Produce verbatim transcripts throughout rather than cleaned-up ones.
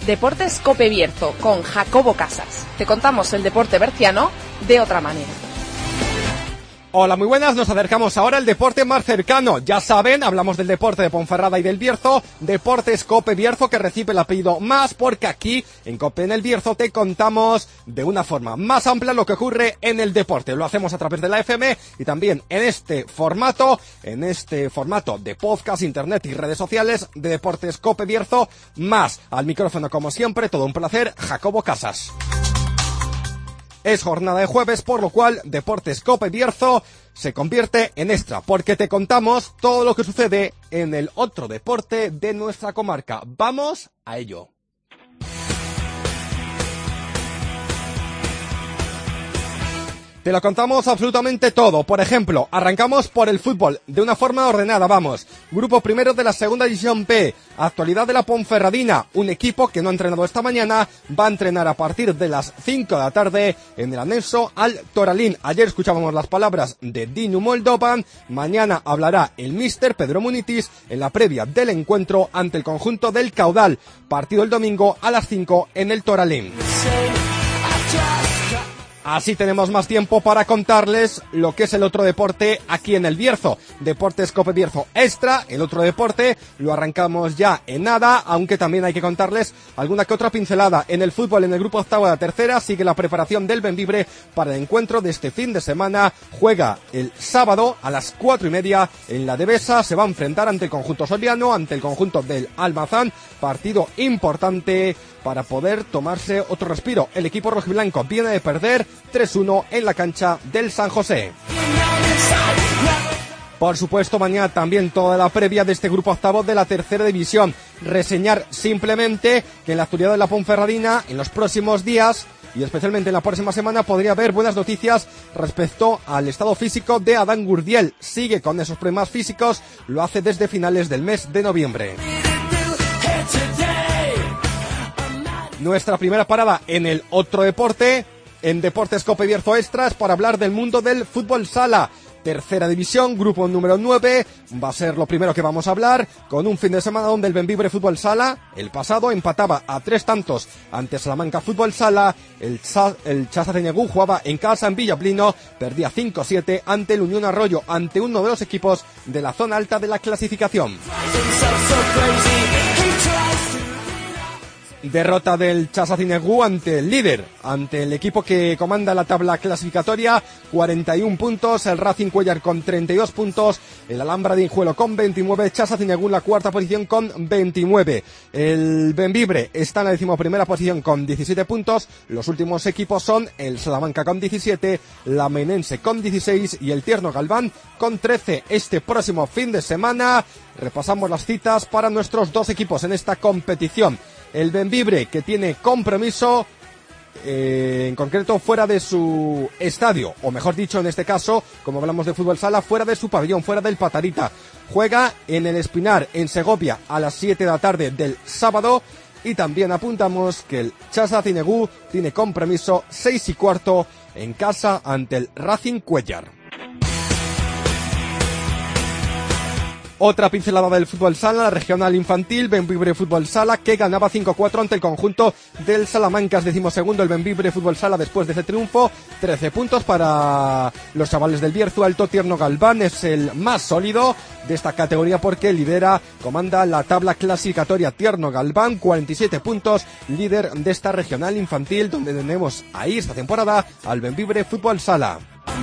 Deportes Cope Bierzo con Jacobo Casas. Te contamos el deporte berciano de otra manera. Hola, muy buenas, nos acercamos ahora al deporte más cercano. Ya saben, hablamos del deporte de Ponferrada y del Bierzo, Deportes Cope Bierzo, que recibe el apellido más porque aquí, en Cope en el Bierzo, te contamos de una forma más amplia lo que ocurre en el deporte. Lo hacemos a través de la F M y también en este formato, en este formato de podcast, internet y redes sociales de Deportes Cope Bierzo, más al micrófono como siempre, todo un placer, Jacobo Casas. Es jornada de jueves, por lo cual Deportes Cope Bierzo se convierte en extra, porque te contamos todo lo que sucede en el otro deporte de nuestra comarca. ¡Vamos a ello! Te lo contamos absolutamente todo. Por ejemplo, arrancamos por el fútbol, de una forma ordenada, vamos. Grupo primero de la segunda división B. Actualidad de la Ponferradina, un equipo que no ha entrenado esta mañana, va a entrenar a partir de las cinco de la tarde en el anexo al Toralín. Ayer escuchábamos las palabras de Dinu Moldovan, mañana hablará el míster Pedro Munitis en la previa del encuentro ante el conjunto del Caudal. Partido el domingo a las cinco en el Toralín. Así tenemos más tiempo para contarles lo que es el otro deporte aquí en el Bierzo. Deportes Cope Bierzo Extra, el otro deporte, lo arrancamos ya en nada, aunque también hay que contarles alguna que otra pincelada. En el fútbol, en el grupo octavo de la tercera, sigue la preparación del Bembibre para el encuentro de este fin de semana. Juega el sábado a las cuatro y media en la Devesa, se va a enfrentar ante el conjunto soriano, ante el conjunto del Almazán, partido importante para poder tomarse otro respiro. El equipo rojiblanco viene de perder tres uno en la cancha del San José. Por supuesto, mañana también toda la previa de este grupo octavo de la tercera división. Reseñar simplemente que en la actualidad de la Ponferradina, en los próximos días, y especialmente en la próxima semana, podría haber buenas noticias respecto al estado físico de Adán Gurdiel. Sigue con esos problemas físicos, lo hace desde finales del mes de noviembre. Nuestra primera parada en el otro deporte, en Deportes Cope Bierzo Extras, para hablar del mundo del fútbol sala. Tercera división, grupo número nueve, va a ser lo primero que vamos a hablar, con un fin de semana donde el Bembibre Fútbol Sala, el pasado, empataba a tres tantos ante Salamanca Fútbol Sala, el, Cha- el Chazaceñegú jugaba en casa en Villablino, perdía cinco siete ante el Unión Arroyo, ante uno de los equipos de la zona alta de la clasificación. Derrota del Chazacinegú ante el líder, ante el equipo que comanda la tabla clasificatoria, cuarenta y un puntos, el Racing Cuellar con treinta y dos puntos, el Alhambra de Injuelo con veintinueve, Chazacinegú en la cuarta posición con veintinueve. El Bembibre está en la decimoprimera posición con diecisiete puntos, los últimos equipos son el Salamanca con diecisiete, la Menense con dieciséis y el Tierno Galván con trece. Este próximo fin de semana repasamos las citas para nuestros dos equipos en esta competición. El Bembibre, que tiene compromiso, eh, en concreto fuera de su estadio, o mejor dicho, en este caso, como hablamos de fútbol sala, fuera de su pabellón, fuera del Patarita. Juega en el Espinar, en Segovia, a las siete de la tarde del sábado. Y también apuntamos que el Chazacinegú tiene compromiso seis y cuarto en casa ante el Racing Cuellar. Otra pincelada del fútbol sala, la regional infantil, Bembibre Fútbol Sala, que ganaba cinco cuatro ante el conjunto del Salamanca. Es decimosegundo el Bembibre Fútbol Sala después de ese triunfo. trece puntos para los chavales del Bierzo. Alto Tierno Galván es el más sólido de esta categoría porque lidera, comanda la tabla clasificatoria. Tierno Galván, cuarenta y siete puntos, líder de esta regional infantil, donde tenemos ahí esta temporada al Bembibre Fútbol Sala.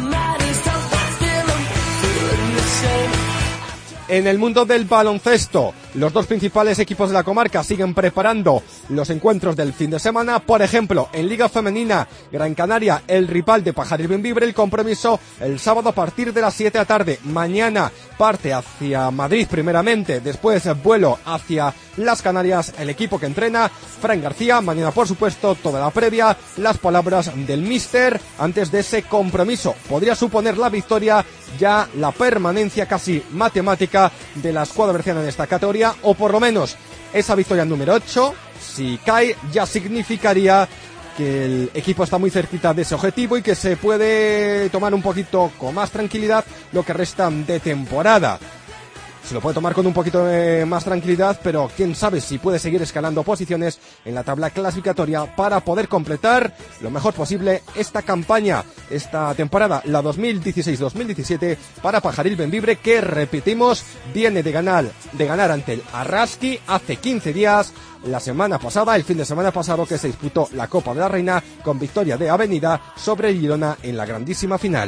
En el mundo del baloncesto, los dos principales equipos de la comarca siguen preparando los encuentros del fin de semana. Por ejemplo, en Liga Femenina, Gran Canaria, el rival de Pajaril Bembibre, el compromiso el sábado a partir de las siete de la tarde. Mañana parte hacia Madrid primeramente, después vuelo hacia las Canarias, el equipo que entrena Fran García. Mañana, por supuesto, toda la previa, las palabras del míster antes de ese compromiso. Podría suponer la victoria, ya la permanencia casi matemática de la escuadra berciana en esta categoría, o por lo menos esa victoria número ocho. Si cae, ya significaría que el equipo está muy cerquita de ese objetivo y que se puede tomar un poquito con más tranquilidad lo que resta de temporada. se lo puede tomar con un poquito de más tranquilidad, pero quién sabe si puede seguir escalando posiciones en la tabla clasificatoria para poder completar lo mejor posible esta campaña, esta temporada, la dos mil dieciséis dos mil diecisiete para Pajaril Bembibre, que repetimos, viene de ganar, de ganar ante el Arrasqui hace quince días, la semana pasada, el fin de semana pasado, que se disputó la Copa de la Reina con victoria de Avenida sobre el Girona en la grandísima final.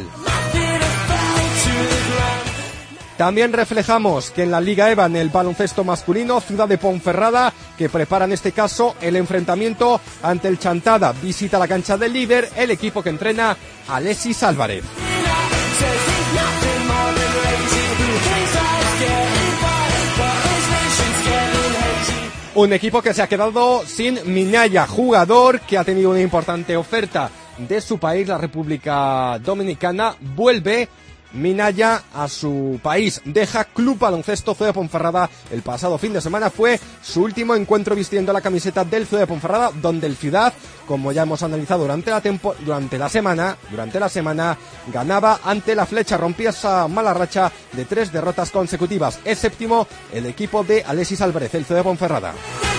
También reflejamos que en la Liga E V A, en el baloncesto masculino, Ciudad de Ponferrada, que prepara en este caso el enfrentamiento ante el Chantada, visita la cancha del líder, el equipo que entrena Alexis Álvarez. Un equipo que se ha quedado sin Minaya, jugador que ha tenido una importante oferta de su país, la República Dominicana. Vuelve Minaya a su país, deja Club Baloncesto Ciudad de Ponferrada. El pasado fin de semana fue su último encuentro vistiendo la camiseta del Ciudad de Ponferrada, donde el Ciudad, como ya hemos analizado durante la tempo, durante la semana, durante la semana, ganaba ante la Flecha, rompía esa mala racha de tres derrotas consecutivas. Es séptimo el equipo de Alexis Álvarez, el Ciudad de Ponferrada.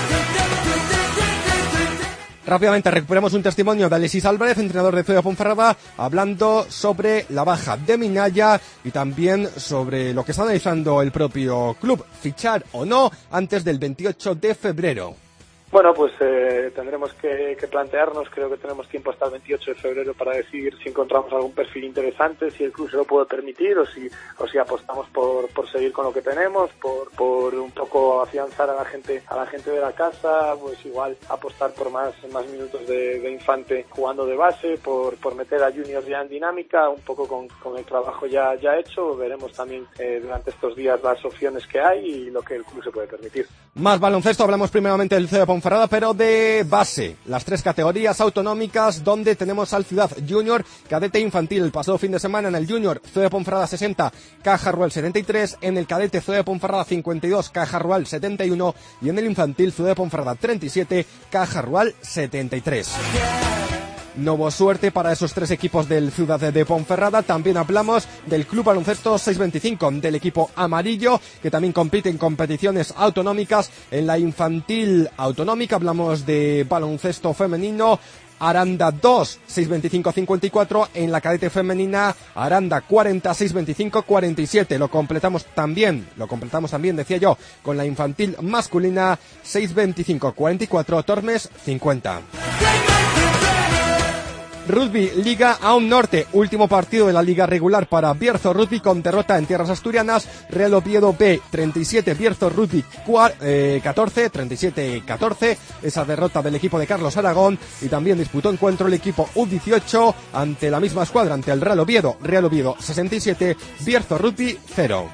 Rápidamente recuperamos un testimonio de Alexis Álvarez, entrenador de Ciudad de Ponferrada, hablando sobre la baja de Minaya y también sobre lo que está analizando el propio club, fichar o no antes del veintiocho de febrero. Bueno, pues eh, tendremos que, que plantearnos, creo que tenemos tiempo hasta el veintiocho de febrero para decidir si encontramos algún perfil interesante, si el club se lo puede permitir o si o si apostamos por, por seguir con lo que tenemos, por, por un poco afianzar a la gente a la gente de la casa, pues igual apostar por más, más minutos de, de Infante jugando de base, por, por meter a juniors ya en dinámica, un poco con, con el trabajo ya, ya hecho. Veremos también eh, durante estos días las opciones que hay y lo que el club se puede permitir. Más baloncesto, hablamos primeramente del Ciudad de Ponferrada, pero de base, las tres categorías autonómicas donde tenemos al Ciudad Junior, cadete infantil. El pasado fin de semana en el Junior, Ciudad de Ponferrada sesenta, Caja Rural setenta y tres, en el cadete Ciudad de Ponferrada cincuenta y dos, Caja Rural setenta y uno y en el infantil Ciudad de Ponferrada treinta y siete, Caja Rural setenta y tres. No hubo suerte para esos tres equipos del Ciudad de Ponferrada. También hablamos del Club Baloncesto seiscientos veinticinco, del equipo amarillo, que también compite en competiciones autonómicas. En la infantil autonómica hablamos de baloncesto femenino, Aranda dos, seiscientos veinticinco cincuenta y cuatro, en la cadete femenina Aranda cuarenta, seiscientos veinticinco cuarenta y siete. Lo completamos también, lo completamos también, decía yo, con la infantil masculina seiscientos veinticinco cuarenta y cuatro, Tormes cincuenta. Rugby, Liga Aun Norte, último partido de la liga regular para Bierzo Rugby con derrota en tierras asturianas. Real Oviedo B treinta y siete, Bierzo Rugby catorce, treinta y siete catorce, esa derrota del equipo de Carlos Aragón. Y también disputó encuentro el equipo U dieciocho ante la misma escuadra, ante el Real Oviedo, Real Oviedo sesenta y siete, Bierzo Rugby cero.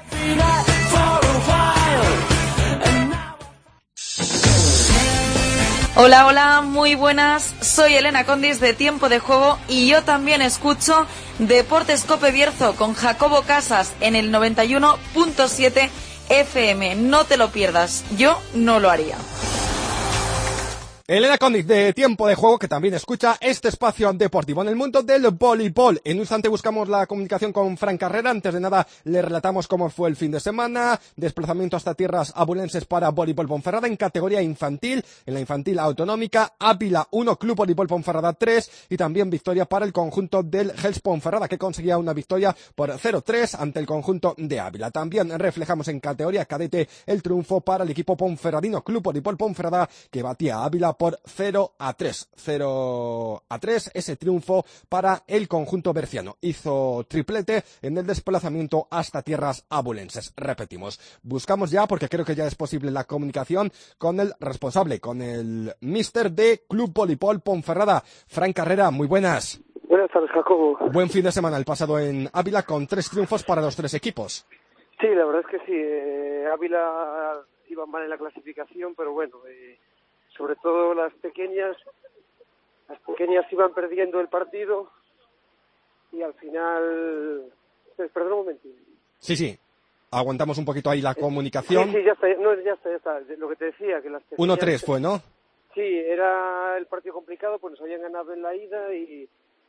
Hola, hola, muy buenas, soy Elena Condis de Tiempo de Juego y yo también escucho Deportes Cope Bierzo con Jacobo Casas en el noventa y uno punto siete F M. No te lo pierdas, yo no lo haría. Elena Condis de Tiempo de Juego, que también escucha este espacio deportivo en el mundo del voleibol. En un instante buscamos la comunicación con Fran Carrera. Antes de nada le relatamos cómo fue el fin de semana, desplazamiento hasta tierras abulenses para Voleibol Ponferrada en categoría infantil, en la infantil autonómica, Ávila uno, Club Voleibol Ponferrada tres, y también victoria para el conjunto del Gels Ponferrada, que conseguía una victoria por cero tres ante el conjunto de Ávila. También reflejamos en categoría cadete el triunfo para el equipo ponferradino, Club Voleibol Ponferrada, que batía a Ávila por cero a tres. cero a tres, ese triunfo para el conjunto berciano. Hizo triplete en el desplazamiento hasta tierras abulenses. Repetimos, buscamos ya, porque creo que ya es posible la comunicación con el responsable, con el míster de Club Voleibol Ponferrada, Fran Carrera. Muy buenas. Buenas tardes, Jacobo. Buen fin de semana el pasado en Ávila con tres triunfos para los tres equipos. Sí, la verdad es que sí. Eh, Ávila iba mal en la clasificación, pero bueno, eh, sobre todo las pequeñas, las pequeñas iban perdiendo el partido y al final... Perdón un momentito. Sí, sí. Aguantamos un poquito ahí la comunicación. Sí, sí, ya está, no, ya está, ya está. Lo que te decía, que las pequeñas... uno tres fue, ¿no? Sí, era el partido complicado, pues nos habían ganado en la ida y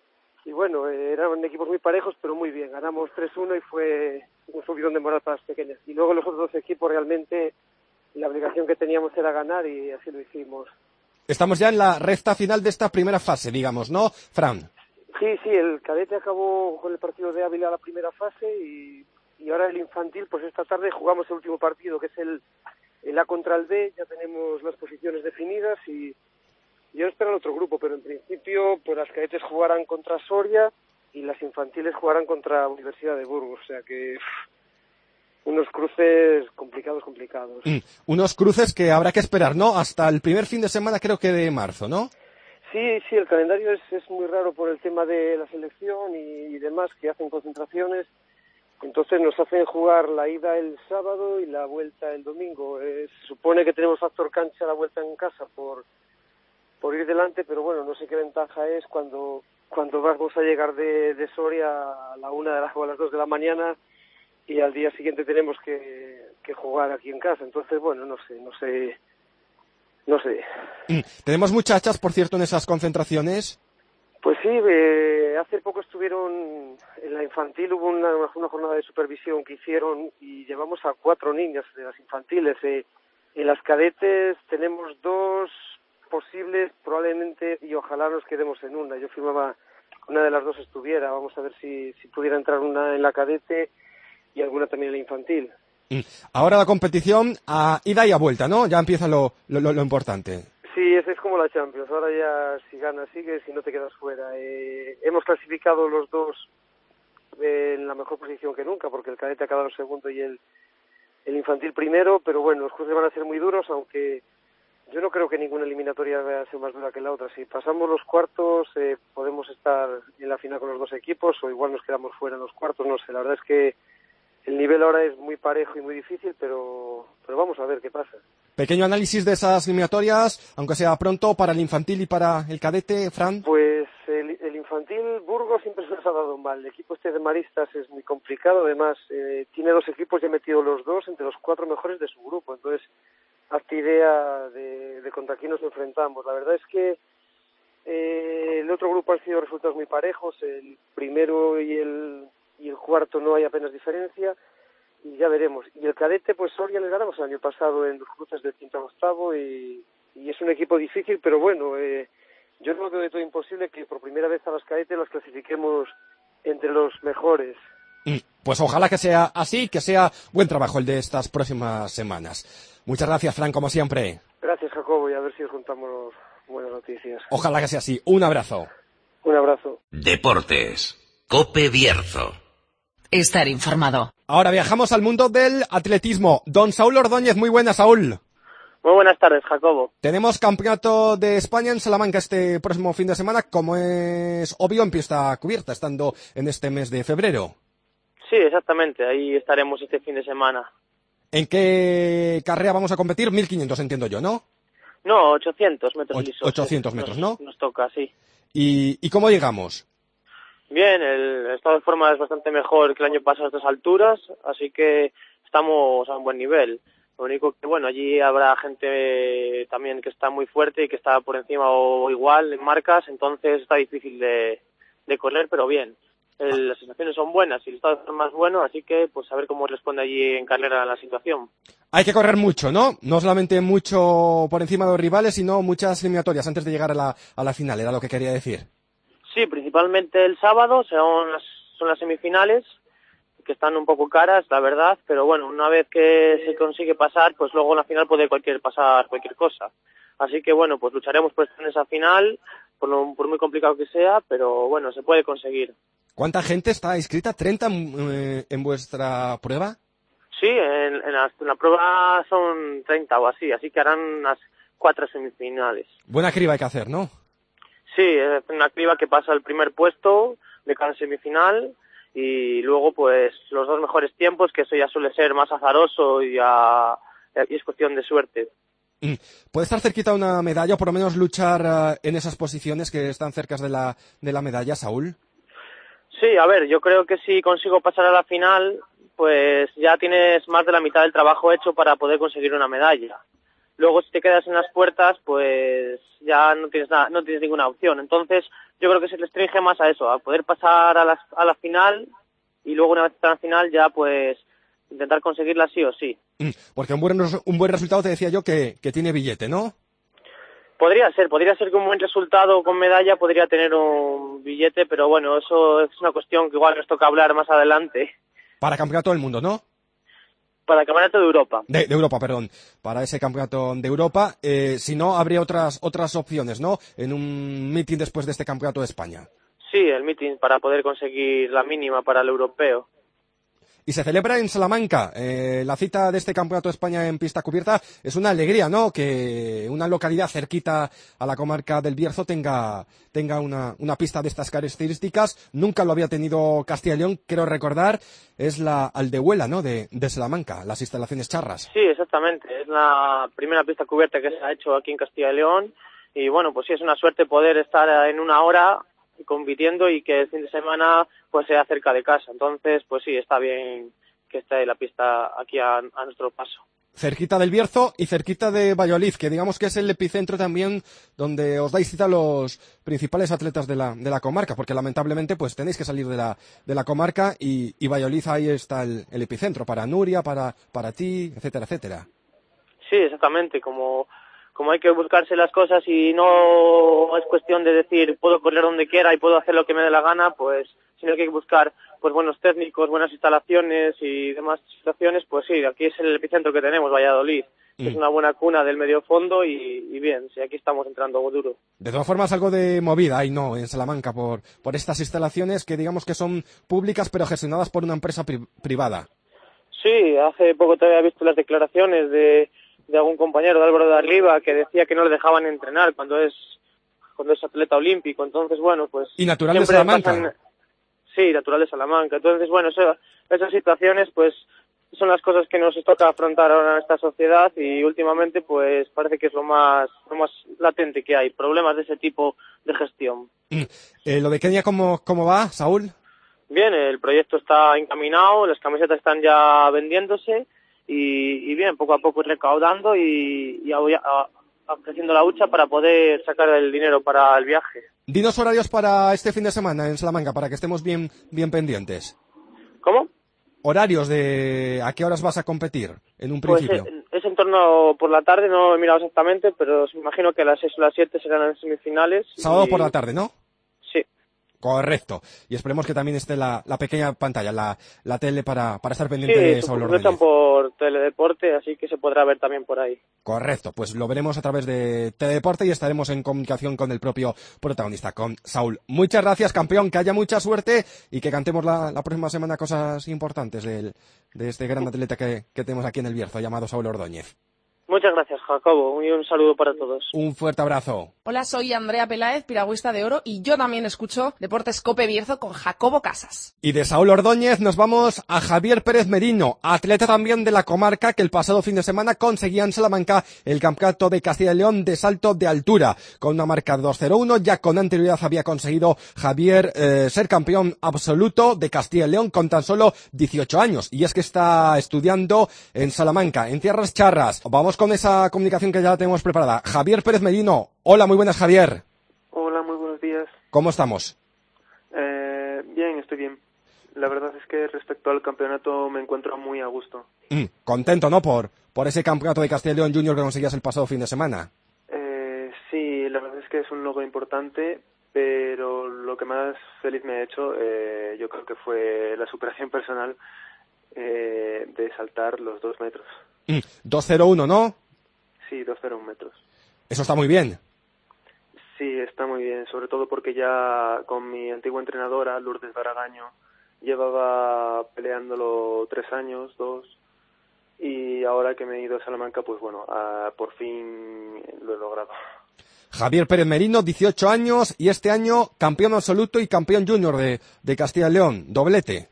y bueno, eh, eran equipos muy parejos, pero muy bien. Ganamos tres uno y fue un subidón de moral para las pequeñas. Y luego los otros dos equipos realmente la obligación que teníamos era ganar y así lo hicimos. Estamos ya en la recta final de esta primera fase, digamos, ¿no, Fran? Sí, sí, el cadete acabó con el partido de Ávila la primera fase y, y ahora el infantil, pues esta tarde jugamos el último partido, que es el, el A contra el B. Ya tenemos las posiciones definidas y yo espero el otro grupo, pero en principio pues las cadetes jugarán contra Soria y las infantiles jugarán contra Universidad de Burgos, o sea que uff, unos cruces complicados, complicados. Mm, unos cruces que habrá que esperar, ¿no? Hasta el primer fin de semana, creo que de marzo, ¿no? Sí, sí, el calendario es, es muy raro por el tema de la selección y, y demás, que hacen concentraciones. Entonces nos hacen jugar la ida el sábado y la vuelta el domingo. Eh, se supone que tenemos factor cancha a la vuelta en casa por por ir delante, pero bueno, no sé qué ventaja es cuando cuando vamos a llegar de, de Soria a la una de la, o a las dos de la mañana y al día siguiente tenemos que, que jugar aquí en casa. Entonces, bueno, no sé, no sé, no sé. Mm, ¿tenemos muchachas, por cierto, en esas concentraciones? Pues sí, eh, hace poco estuvieron en la infantil, hubo una, una jornada de supervisión que hicieron y llevamos a cuatro niñas de las infantiles. Eh, en las cadetes tenemos dos posibles probablemente y ojalá nos quedemos en una. Yo firmaba una de las dos estuviera, vamos a ver si, si pudiera entrar una en la cadete y alguna también en la infantil. Mm, ahora la competición a ida y a vuelta, ¿no? Ya empieza lo, lo, lo importante. Sí, es, es como la Champions, ahora ya si ganas sigues y no te quedas fuera. Eh, hemos clasificado los dos eh, en la mejor posición que nunca, porque el cadete ha quedado segundo y el, el infantil primero, pero bueno, los cruces van a ser muy duros, aunque yo no creo que ninguna eliminatoria vaya a ser más dura que la otra. Si pasamos los cuartos, eh, podemos estar en la final con los dos equipos, o igual nos quedamos fuera en los cuartos, no sé. La verdad es que el nivel ahora es muy parejo y muy difícil, pero, pero vamos a ver qué pasa. Pequeño análisis de esas eliminatorias, aunque sea pronto, para el infantil y para el cadete, Fran. Pues el, el infantil Burgos siempre se nos ha dado mal. El equipo este de Maristas es muy complicado, además eh, tiene dos equipos y ha metido los dos entre los cuatro mejores de su grupo, entonces hazte idea de, de contra quién nos enfrentamos. La verdad es que eh, el otro grupo han sido resultados muy parejos, el primero y el, y el cuarto no hay apenas diferencia, y ya veremos. Y el cadete, pues Soria le ganamos el año pasado en los cruces del quinto al octavo, y, y es un equipo difícil, pero bueno, eh, yo no veo de todo imposible que por primera vez a las cadetes las clasifiquemos entre los mejores. Pues ojalá que sea así, que sea buen trabajo el de estas próximas semanas. Muchas gracias, Fran, como siempre. Gracias, Jacobo, y a ver si juntamos buenas noticias. Ojalá que sea así. Un abrazo. Un abrazo. Deportes. Cope Bierzo. Estar informado. Ahora viajamos al mundo del atletismo. Don Saúl Ordóñez, muy buena, Saúl. Muy buenas tardes, Jacobo. Tenemos campeonato de España en Salamanca este próximo fin de semana, como es obvio, en pista cubierta, estando en este mes de febrero. Sí, exactamente, ahí estaremos este fin de semana. ¿En qué carrera vamos a competir? mil quinientos, entiendo yo, ¿no? No, ochocientos metros O- lisos. ochocientos metros, nos, ¿no? Nos toca, sí. ¿Y, ¿Y cómo llegamos? Bien, el estado de forma es bastante mejor que el año pasado a estas alturas, así que estamos a un buen nivel. Lo único que, bueno, allí habrá gente también que está muy fuerte y que está por encima o igual en marcas, entonces está difícil de, de correr, pero bien. El, las sensaciones son buenas y el estado de forma es bueno, así que pues a ver cómo responde allí en carrera la situación. Hay que correr mucho, ¿no? No solamente mucho por encima de los rivales, sino muchas eliminatorias antes de llegar a la, a la final, era lo que quería decir. Sí, principalmente el sábado son las, son las semifinales, que están un poco caras, la verdad, pero bueno, una vez que se consigue pasar, pues luego en la final puede cualquier pasar cualquier cosa. Así que bueno, pues lucharemos por estar en esa final, por, lo, por muy complicado que sea, pero bueno, se puede conseguir. ¿Cuánta gente está inscrita? ¿treinta eh, en vuestra prueba? Sí, en, en, la, en la prueba son treinta o así, así que harán unas cuatro semifinales. Buena criba hay que hacer, ¿no? Sí, es una criba que pasa al primer puesto de cada semifinal y luego pues los dos mejores tiempos, que eso ya suele ser más azaroso y, a, y es cuestión de suerte. ¿Puede estar cerquita una medalla o por lo menos luchar uh, en esas posiciones que están cerca de la, de la medalla, Saúl? Sí, a ver, yo creo que si consigo pasar a la final, pues ya tienes más de la mitad del trabajo hecho para poder conseguir una medalla. Luego, si te quedas en las puertas, pues ya no tienes nada, no tienes ninguna opción. Entonces, yo creo que se restringe más a eso, a poder pasar a la, a la final y luego una vez en la final ya pues intentar conseguirla sí o sí. Porque un buen, un buen resultado te decía yo que, que tiene billete, ¿no? Podría ser, podría ser que un buen resultado con medalla podría tener un billete, pero bueno, eso es una cuestión que igual nos toca hablar más adelante. Para campeonato del mundo, ¿no? Para el campeonato de Europa. De, de Europa, perdón. Para ese campeonato de Europa. Eh, si no, habría otras otras opciones, ¿no? En un meeting después de este campeonato de España. Sí, el meeting para poder conseguir la mínima para el europeo. Y se celebra en Salamanca. Eh, la cita de este Campeonato de España en pista cubierta es una alegría, ¿no? Que una localidad cerquita a la comarca del Bierzo tenga, tenga una, una pista de estas características. Nunca lo había tenido Castilla y León, quiero recordar. Es la Aldehuela, ¿no? De, de Salamanca, las instalaciones charras. Sí, exactamente. Es la primera pista cubierta que se ha hecho aquí en Castilla y León. Y bueno, pues sí, es una suerte poder estar en una hora compitiendo y que el fin de semana pues sea cerca de casa. Entonces, pues sí, está bien que esté la pista aquí a, a nuestro paso. Cerquita del Bierzo y cerquita de Valladolid, que digamos que es el epicentro también donde os dais cita los principales atletas de la, de la comarca, porque lamentablemente pues tenéis que salir de la, de la comarca y, y Valladolid ahí está el, el epicentro para Nuria, para, para ti, etcétera, etcétera. Sí, exactamente, como como hay que buscarse las cosas y no es cuestión de decir puedo correr donde quiera y puedo hacer lo que me dé la gana, pues sino que hay que buscar pues buenos técnicos, buenas instalaciones y demás situaciones, pues sí, aquí es el epicentro que tenemos, Valladolid, mm. es una buena cuna del medio fondo y, y bien, sí, aquí estamos entrando duro. De todas formas, algo de movida hay, ¿no?, en Salamanca por, por estas instalaciones que digamos que son públicas pero gestionadas por una empresa pri- privada. Sí, hace poco todavía he visto las declaraciones de de algún compañero de Álvaro de Arriba que decía que no le dejaban entrenar cuando es cuando es atleta olímpico. Entonces, bueno, pues... ¿Y natural de Salamanca? Pasan... Sí, natural de Salamanca. Entonces, bueno, eso, esas situaciones, pues, son las cosas que nos toca afrontar ahora en esta sociedad y últimamente, pues, parece que es lo más, lo más latente que hay. Problemas de ese tipo de gestión. Mm. Eh, ¿Lo de Kenia cómo, cómo va, Saúl? Bien, el proyecto está encaminado, las camisetas están ya vendiéndose. Y, y bien, poco a poco recaudando y, y a, a, ofreciendo la hucha para poder sacar el dinero para el viaje. Dinos horarios para este fin de semana en Salamanca, para que estemos bien, bien pendientes. ¿Cómo? Horarios de a qué horas vas a competir, en un principio. Pues es, es en torno por la tarde, no he mirado exactamente, pero me imagino que a las seis o las siete serán las semifinales. Sábado y... por la tarde, ¿no? Sí. Correcto. Y esperemos que también esté la, la pequeña pantalla, la, la tele para, para estar pendiente sí, de Saúl Ordóñez. Sí, por Teledeporte, así que se podrá ver también por ahí. Correcto, pues lo veremos a través de Teledeporte y estaremos en comunicación con el propio protagonista, con Saúl. Muchas gracias, campeón, que haya mucha suerte y que cantemos la, la próxima semana cosas importantes del, de este gran atleta que, que tenemos aquí en el Bierzo, llamado Saúl Ordóñez. Muchas gracias, Jacobo, y un saludo para todos. Un fuerte abrazo. Hola, soy Andrea Peláez, piragüista de oro, y yo también escucho Deportes Cope Bierzo con Jacobo Casas. Y de Saúl Ordóñez nos vamos a Javier Pérez Merino, atleta también de la comarca que el pasado fin de semana conseguía en Salamanca el campeonato de Castilla y León de salto de altura. Con una marca dos cero uno, ya con anterioridad había conseguido Javier eh, ser campeón absoluto de Castilla y León con tan solo dieciocho años. Y es que está estudiando en Salamanca, en tierras charras. Vamos con esa comunicación que ya la tenemos preparada. Javier Pérez Merino. Hola, muy buenas, Javier. Hola, muy buenos días. ¿Cómo estamos? Eh, bien, estoy bien. La verdad es que respecto al campeonato me encuentro muy a gusto. Mm, contento, ¿no? Por, por ese campeonato de Castilla y León Junior que conseguías el pasado fin de semana. Eh, sí, la verdad es que es un logro importante, pero lo que más feliz me ha hecho eh, yo creo que fue la superación personal eh, de saltar los dos metros. Mm, dos cero uno, ¿no? Sí, dos cero uno metros. Eso está muy bien. Sí, está muy bien, sobre todo porque ya con mi antigua entrenadora, Lourdes Baragaño, llevaba peleándolo tres años, dos, y ahora que me he ido a Salamanca, pues bueno, uh, por fin lo he logrado. Javier Pérez Merino, dieciocho años, y este año campeón absoluto y campeón junior de, de Castilla y León, doblete.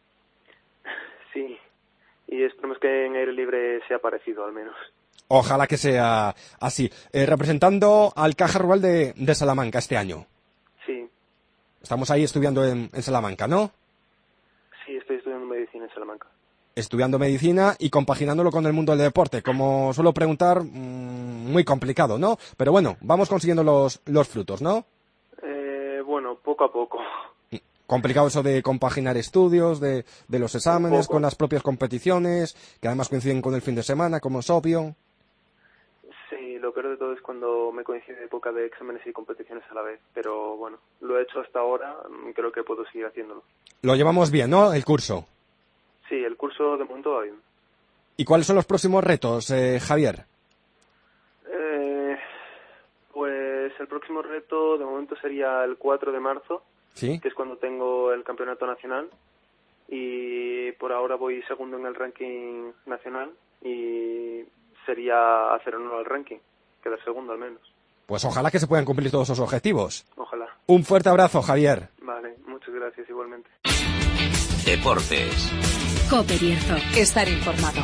Sí, y esperemos que en aire libre sea parecido al menos. Ojalá que sea así. Eh, representando al Caja Rural de, de Salamanca este año. Sí. Estamos ahí estudiando en, en Salamanca, ¿no? Sí, estoy estudiando medicina en Salamanca. Estudiando medicina y compaginándolo con el mundo del deporte. Como suelo preguntar, mmm, muy complicado, ¿no? Pero bueno, vamos consiguiendo los, los frutos, ¿no? Eh, bueno, bueno, poco a poco. Complicado eso de compaginar estudios, de, de los exámenes con las propias competiciones, que además coinciden con el fin de semana, como es obvio. Sí, lo peor de todo es cuando me coincide época de exámenes y competiciones a la vez, pero bueno, lo he hecho hasta ahora, creo que puedo seguir haciéndolo. Lo llevamos bien, ¿no?, el curso. Sí, el curso de momento va bien. ¿Y cuáles son los próximos retos, eh, Javier? Eh, pues el próximo reto de momento sería el cuatro de marzo. ¿Sí? Que es cuando tengo el campeonato nacional, y por ahora voy segundo en el ranking nacional y sería hacer honor al ranking, quedar segundo al menos. Pues ojalá que se puedan cumplir todos esos objetivos. Ojalá. Un fuerte abrazo, Javier. Vale, muchas gracias igualmente. Deportes. Cope Bierzo. Estar informado.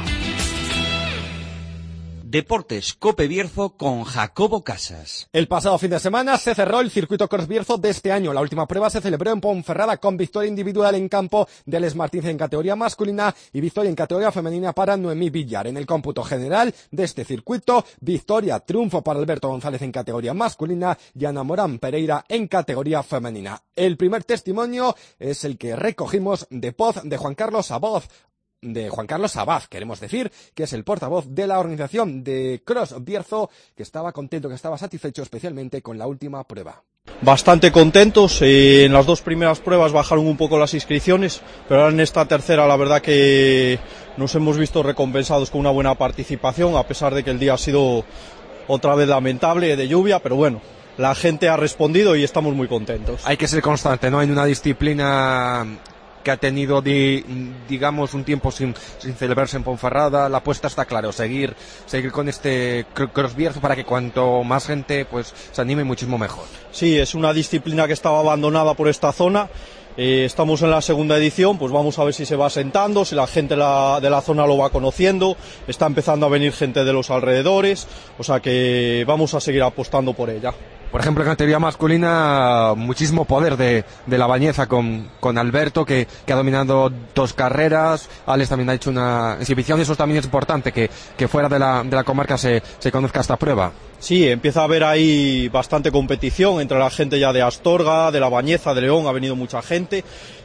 Deportes Cope Bierzo con Jacobo Casas. El pasado fin de semana se cerró el circuito Cross Bierzo de este año. La última prueba se celebró en Ponferrada con victoria individual en campo de Alex Martínez en categoría masculina y victoria en categoría femenina para Noemí Villar. En el cómputo general de este circuito, victoria, triunfo para Alberto González en categoría masculina y Ana Morán Pereira en categoría femenina. El primer testimonio es el que recogimos de voz de Juan Carlos Aboz, de Juan Carlos Abad, queremos decir, que es el portavoz de la organización de Cross Bierzo, que estaba contento, que estaba satisfecho especialmente con la última prueba. Bastante contentos, eh, en las dos primeras pruebas bajaron un poco las inscripciones, pero ahora en esta tercera la verdad que nos hemos visto recompensados con una buena participación, a pesar de que el día ha sido otra vez lamentable de lluvia, pero bueno, la gente ha respondido y estamos muy contentos. Hay que ser constante, ¿no?, en una disciplina que ha tenido, di, digamos, un tiempo sin, sin celebrarse en Ponferrada. La apuesta está claro, seguir seguir con este Cross Bierzo para que cuanto más gente pues se anime muchísimo mejor. Sí, es una disciplina que estaba abandonada por esta zona. Eh, estamos en la segunda edición, pues vamos a ver si se va asentando, si la gente la, de la zona lo va conociendo, está empezando a venir gente de los alrededores, o sea que vamos a seguir apostando por ella. Por ejemplo, en categoría masculina, muchísimo poder de, de la Bañeza con, con Alberto, que, que ha dominado dos carreras. Alex también ha hecho una exhibición, y eso también es importante, que, que fuera de la, de la comarca se, se conozca esta prueba. Sí, empieza a haber ahí bastante competición entre la gente ya de Astorga, de la Bañeza, de León, ha venido mucha gente,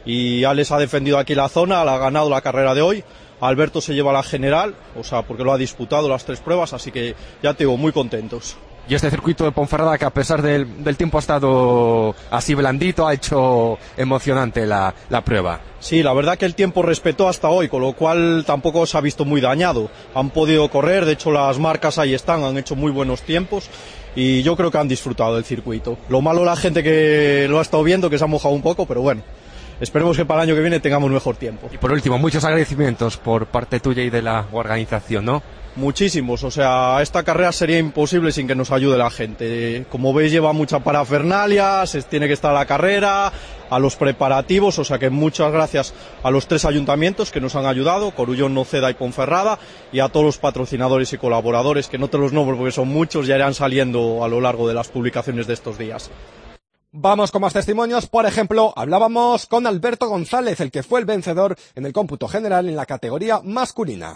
y Alex ha defendido aquí la zona, ha ganado la carrera de hoy. Alberto se lleva la general, o sea, porque lo ha disputado las tres pruebas, así que ya te digo, muy contentos. Y este circuito de Ponferrada, que a pesar del, del tiempo ha estado así blandito, ha hecho emocionante la, la prueba. Sí, la verdad que el tiempo respetó hasta hoy, con lo cual tampoco se ha visto muy dañado. Han podido correr, de hecho las marcas ahí están, han hecho muy buenos tiempos y yo creo que han disfrutado del circuito. Lo malo la gente que lo ha estado viendo, que se ha mojado un poco, pero bueno, esperemos que para el año que viene tengamos mejor tiempo. Y por último, muchos agradecimientos por parte tuya y de la organización, ¿no? Muchísimos, o sea, esta carrera sería imposible sin que nos ayude la gente. Como veis, lleva mucha parafernalia, se tiene que estar a la carrera, a los preparativos, o sea que muchas gracias a los tres ayuntamientos que nos han ayudado, Corullón, Noceda y Ponferrada, y a todos los patrocinadores y colaboradores, que no te los nombro porque son muchos, ya irán saliendo a lo largo de las publicaciones de estos días. Vamos con más testimonios. Por ejemplo, hablábamos con Alberto González, el que fue el vencedor en el cómputo general en la categoría masculina.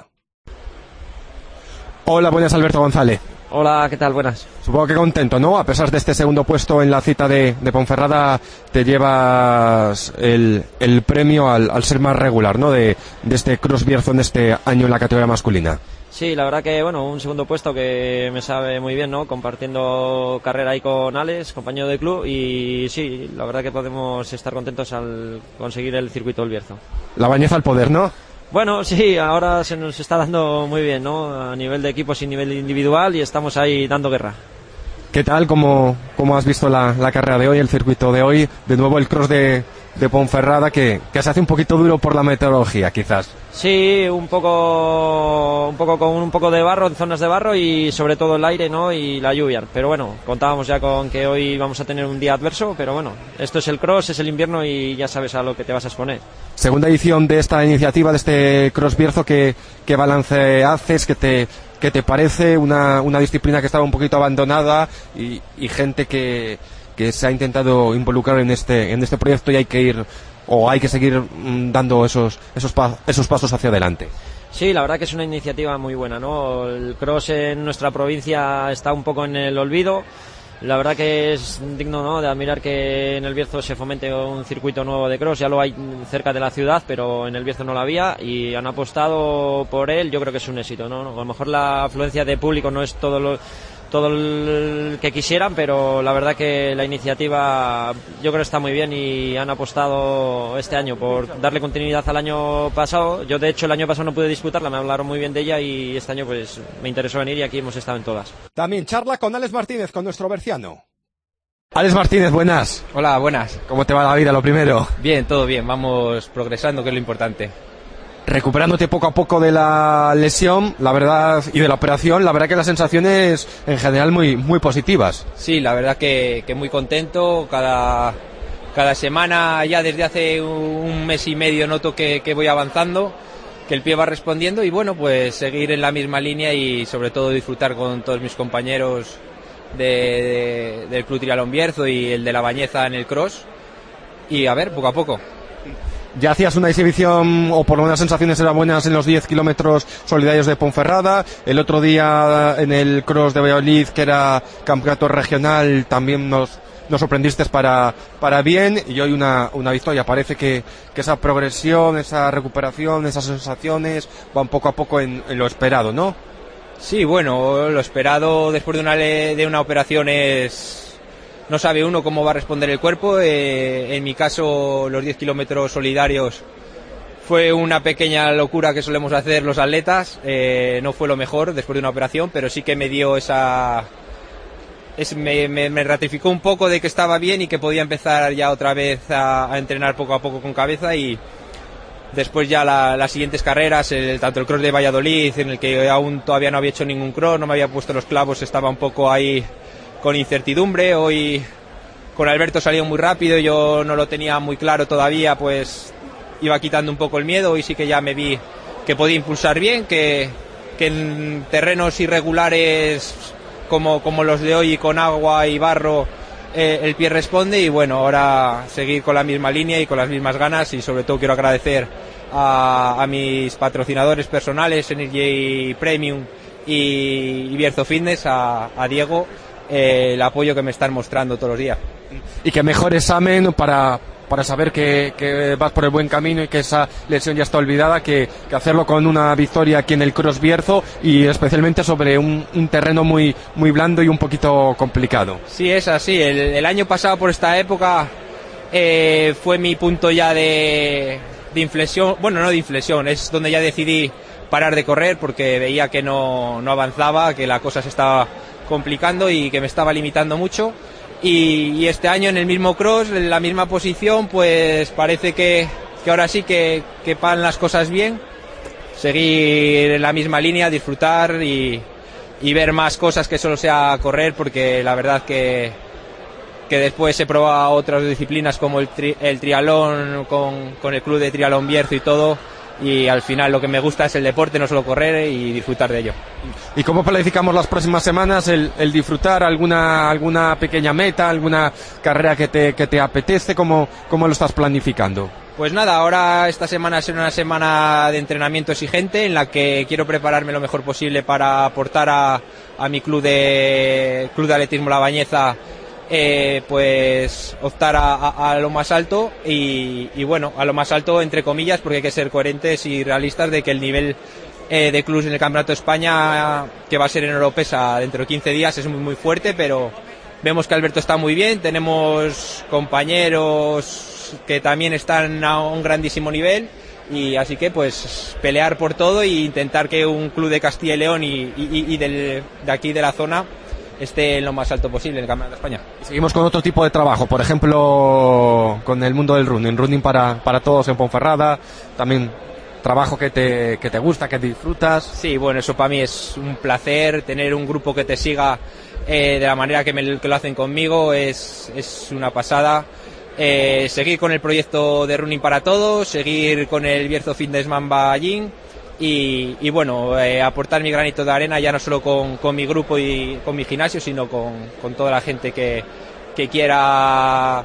Hola, buenas, Alberto González. Hola, ¿qué tal? Buenas. Supongo que contento, ¿no? A pesar de este segundo puesto en la cita de, de Ponferrada, te llevas el, el premio al, al ser más regular, ¿no? De, de este Cross Bierzo en este año en la categoría masculina. Sí, la verdad que, bueno, un segundo puesto que me sabe muy bien, ¿no? Compartiendo carrera ahí con Alex, compañero de club, y sí, la verdad que podemos estar contentos al conseguir el circuito del Bierzo. La Bañeza al poder, ¿no? Bueno, sí, ahora se nos está dando muy bien, ¿no? A nivel de equipos y nivel individual, y estamos ahí dando guerra. ¿Qué tal? ¿Cómo, cómo has visto la, la carrera de hoy, el circuito de hoy? De nuevo el cross de, de Ponferrada, que, que se hace un poquito duro por la meteorología, quizás. Sí, un poco, un poco con un poco de barro, en zonas de barro, y sobre todo el aire, ¿no? Y la lluvia. Pero bueno, contábamos ya con que hoy vamos a tener un día adverso, pero bueno, esto es el cross, es el invierno y ya sabes a lo que te vas a exponer. Segunda edición de esta iniciativa, de este Cross Bierzo, ¿qué, qué balance haces? ¿Qué te, qué te parece? Una, una disciplina que estaba un poquito abandonada y, y gente que, que se ha intentado involucrar en este, en este proyecto, y hay que ir, o hay que seguir mm, dando esos, esos, pa, esos pasos hacia adelante. Sí, la verdad que es una iniciativa muy buena, ¿no? El cross en nuestra provincia está un poco en el olvido. La verdad que es digno, ¿no?, de admirar que en el Bierzo se fomente un circuito nuevo de cross. Ya lo hay cerca de la ciudad, pero en el Bierzo no lo había y han apostado por él. Yo creo que es un éxito, ¿no? A lo mejor la afluencia de público no es todo lo todo el que quisieran, pero la verdad que la iniciativa yo creo que está muy bien y han apostado este año por darle continuidad al año pasado. Yo de hecho el año pasado no pude disputarla, me hablaron muy bien de ella y este año pues me interesó venir y aquí hemos estado en todas. También charla con Alex Martínez, con nuestro berciano. Alex Martínez, buenas. Hola, buenas. ¿Cómo te va la vida, lo primero? Bien, todo bien, vamos progresando, que es lo importante. Recuperándote poco a poco de la lesión, la verdad, y de la operación, la verdad que las sensaciones en general muy muy positivas. Sí, la verdad que, que muy contento. Cada, cada semana, ya desde hace un mes y medio, noto que, que voy avanzando, que el pie va respondiendo y bueno, pues seguir en la misma línea y sobre todo disfrutar con todos mis compañeros de, de, del Club Triatlón Bierzo y el de La Bañeza en el cross. Y a ver, poco a poco. Ya hacías una exhibición, o por lo menos sensaciones eran buenas en los diez kilómetros solidarios de Ponferrada. El otro día en el cross de Valladolid, que era campeonato regional, también nos, nos sorprendiste para, para bien. Y hoy una, una victoria. Parece que, que esa progresión, esa recuperación, esas sensaciones van poco a poco en, en lo esperado, ¿no? Sí, bueno, lo esperado después de una, de una operación es... No sabe uno cómo va a responder el cuerpo. Eh, en mi caso, los diez kilómetros solidarios fue una pequeña locura que solemos hacer los atletas. Eh, no fue lo mejor después de una operación, pero sí que me dio esa... Es, me, me, me ratificó un poco de que estaba bien y que podía empezar ya otra vez a, a entrenar poco a poco con cabeza. Y después ya la, las siguientes carreras, el, tanto el cross de Valladolid, en el que aún todavía no había hecho ningún cross, no me había puesto los clavos, estaba un poco ahí con incertidumbre. Hoy con Alberto salió muy rápido, yo no lo tenía muy claro todavía, pues iba quitando un poco el miedo. Hoy sí que ya me vi que podía impulsar bien, que, que en terrenos irregulares como, como los de hoy, con agua y barro, eh, el pie responde. Y bueno, ahora seguir con la misma línea y con las mismas ganas. Y sobre todo quiero agradecer a, a mis patrocinadores personales, Energy Premium y, y Bierzo Fitness, a, a Diego, Eh, el apoyo que me están mostrando todos los días. Y que mejor examen para, para saber que, que vas por el buen camino y que esa lesión ya está olvidada, que, que hacerlo con una victoria aquí en el Cross Bierzo y especialmente sobre un, un terreno muy, muy blando y un poquito complicado. Sí, es así. El, el año pasado por esta época eh, fue mi punto ya de, de inflexión. Bueno, no de inflexión, es donde ya decidí parar de correr porque veía que no, no avanzaba, que la cosa se estaba complicando y que me estaba limitando mucho. Y, y este año en el mismo cross, en la misma posición, pues parece que, que ahora sí que, que van las cosas bien. Seguir en la misma línea, disfrutar y, y ver más cosas que solo sea correr, porque la verdad que, que después he probado otras disciplinas como el, tri, el triatlón con, con el Club de Triatlón Bierzo y todo. Y al final lo que me gusta es el deporte, no solo correr, y disfrutar de ello. ¿Y cómo planificamos las próximas semanas? El, el disfrutar alguna alguna pequeña meta, alguna carrera que te, que te apetece, ¿cómo, cómo lo estás planificando? Pues nada, ahora esta semana será una semana de entrenamiento exigente en la que quiero prepararme lo mejor posible para aportar a, a mi club de club de atletismo La Bañeza, Eh, pues optar a, a, a lo más alto y, y bueno, a lo más alto entre comillas, porque hay que ser coherentes y realistas de que el nivel eh, de clubs en el Campeonato de España, que va a ser en Oropesa dentro de quince días, es muy muy fuerte, pero vemos que Alberto está muy bien, tenemos compañeros que también están a un grandísimo nivel, y así que pues pelear por todo e intentar que un club de Castilla y León y, y, y del, de aquí de la zona esté en lo más alto posible en el Campeonato de España. Seguimos con otro tipo de trabajo, por ejemplo, con el mundo del running, running para, para todos en Ponferrada, también trabajo que te, que te gusta, que disfrutas. Sí, bueno, eso para mí es un placer, tener un grupo que te siga eh, de la manera que, me, que lo hacen conmigo es, es una pasada. Eh, seguir con el proyecto de running para todos, seguir con el Bierzo Fitness Mamba Gym. Y, y bueno, eh, aportar mi granito de arena ya no solo con, con mi grupo y con mi gimnasio, sino con, con toda la gente que, que quiera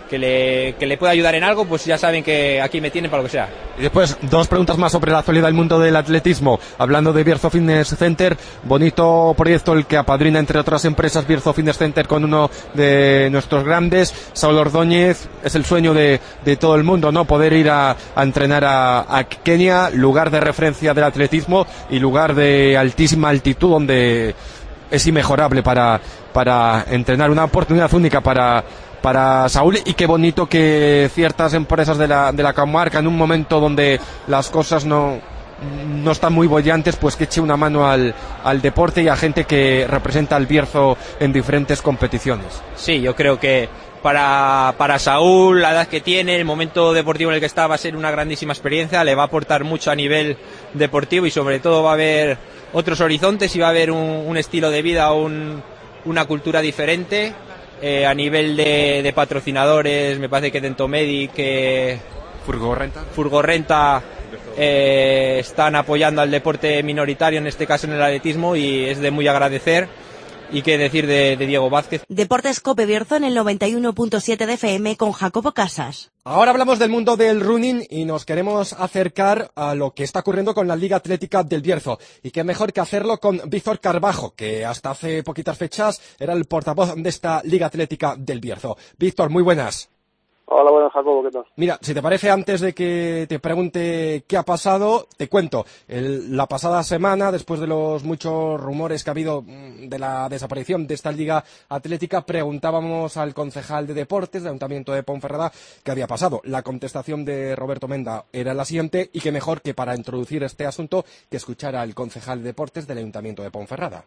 que le, que le pueda ayudar en algo, pues ya saben que aquí me tienen para lo que sea. Y después, dos preguntas más sobre la actualidad del mundo del atletismo. Hablando de Bierzo Fitness Center, bonito proyecto el que apadrina, entre otras empresas, Bierzo Fitness Center con uno de nuestros grandes, Saúl Ordóñez. Es el sueño de, de todo el mundo, ¿no? Poder ir a, a entrenar a, a Kenia, lugar de referencia del atletismo y lugar de altísima altitud donde es inmejorable para, para entrenar. Una oportunidad única para para Saúl, y qué bonito que ciertas empresas de la, de la comarca, en un momento donde las cosas no, no están muy bollantes, pues que eche una mano al, al deporte y a gente que representa al Bierzo en diferentes competiciones. Sí, yo creo que para, para Saúl, la edad que tiene, el momento deportivo en el que está, va a ser una grandísima experiencia, le va a aportar mucho a nivel deportivo y sobre todo va a haber otros horizontes y va a haber un, un estilo de vida, un, una cultura diferente. Eh, a nivel de, de patrocinadores, me parece que Dentomedic, que Furgorrenta, Furgorrenta eh, están apoyando al deporte minoritario, en este caso en el atletismo, y es de muy agradecer. Y qué decir de, de Diego Vázquez. Deportes Cope Bierzo en el noventa y uno punto siete de F M con Jacobo Casas. Ahora hablamos del mundo del running y nos queremos acercar a lo que está ocurriendo con la Liga Atlética del Bierzo. Y qué mejor que hacerlo con Víctor Carbajo, que hasta hace poquitas fechas era el portavoz de esta Liga Atlética del Bierzo. Víctor, muy buenas. Hola, buenas, Jacobo, ¿qué tal? Mira, si te parece, antes de que te pregunte qué ha pasado, te cuento. El, la pasada semana, después de los muchos rumores que ha habido de la desaparición de esta Liga Atlética, preguntábamos al concejal de Deportes del Ayuntamiento de Ponferrada qué había pasado. La contestación de Roberto Menda era la siguiente, y qué mejor que para introducir este asunto que escuchar al concejal de Deportes del Ayuntamiento de Ponferrada.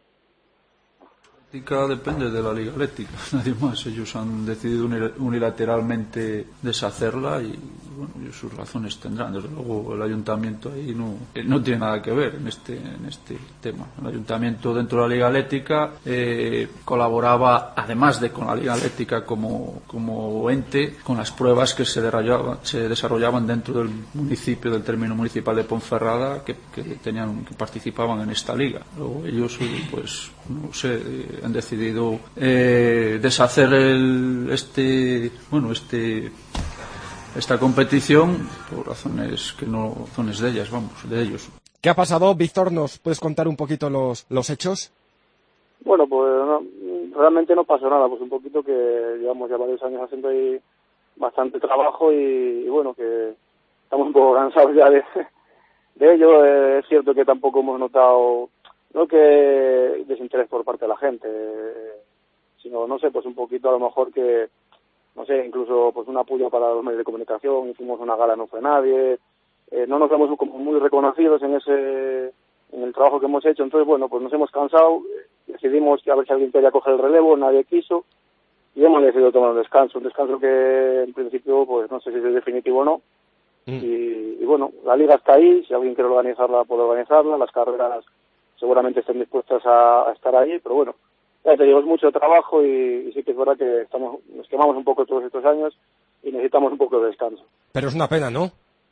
Depende de la Liga Atlética, nadie más. Ellos han decidido unilateralmente deshacerla y bueno, sus razones tendrán. Desde luego el ayuntamiento ahí no, no tiene nada que ver en este, en este tema. El ayuntamiento dentro de la Liga Atlética eh, colaboraba, además de con la Liga Atlética como, como ente, con las pruebas que se desarrollaban, se desarrollaban dentro del municipio, del término municipal de Ponferrada, que, que, tenían, que participaban en esta liga. Luego ellos, pues, no sé, han decidido eh, deshacer el, este, bueno, este, esta competición por razones que no, razones de ellas, vamos, de ellos. ¿Qué ha pasado, Víctor? ¿Nos puedes contar un poquito los, los hechos? Bueno, pues no, realmente no pasó nada, pues un poquito que llevamos ya varios años haciendo ahí bastante trabajo y, y bueno, que estamos un poco cansados ya de, de ello. Eh, es cierto que tampoco hemos notado, no que desinterés por parte de la gente, eh, sino, no sé, pues un poquito a lo mejor que, no sé, incluso pues un apoyo para los medios de comunicación, hicimos una gala, no fue nadie, eh, no nos vemos como muy reconocidos en ese, en el trabajo que hemos hecho, entonces bueno, pues nos hemos cansado, decidimos que a ver si alguien quería coger el relevo, nadie quiso, y hemos decidido tomar un descanso, un descanso que en principio, pues no sé si es definitivo o no, mm. y, y bueno, la liga está ahí, si alguien quiere organizarla, puede organizarla, las carreras seguramente estén dispuestas a, a estar ahí, pero bueno, ya te digo, es mucho trabajo y, y sí que es verdad que estamos, nos quemamos un poco todos estos años y necesitamos un poco de descanso. Pero es una pena, ¿no?